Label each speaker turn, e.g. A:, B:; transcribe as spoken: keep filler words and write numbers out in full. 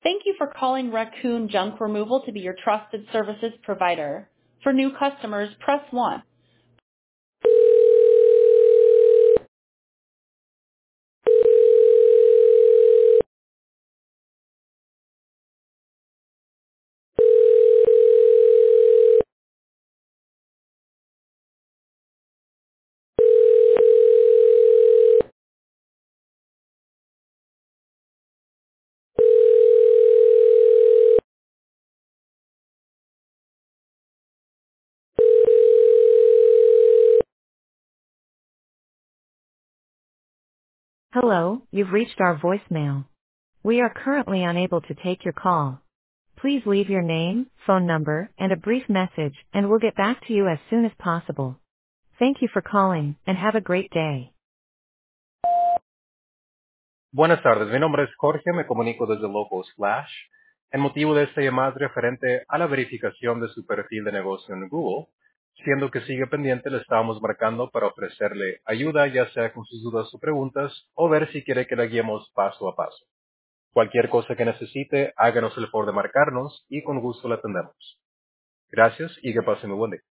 A: Thank you for calling Raccoon Junk Removal to be your trusted services provider. For new customers, press one. Hello, you've reached our voicemail. We are currently unable to take your call. Please leave your name, phone number, and a brief message, and we'll get back to you as soon as possible. Thank you for calling, and have a great day.
B: Buenas tardes, mi nombre es Jorge, me comunico desde Local Splash. El motivo de esta llamada es referente a la verificación de su perfil de negocio en Google. Siendo que sigue pendiente, le estábamos marcando para ofrecerle ayuda, ya sea con sus dudas o preguntas, o ver si quiere que la guiemos paso a paso. Cualquier cosa que necesite, háganos el favor de marcarnos y con gusto la atendemos. Gracias y que pasen muy buen día.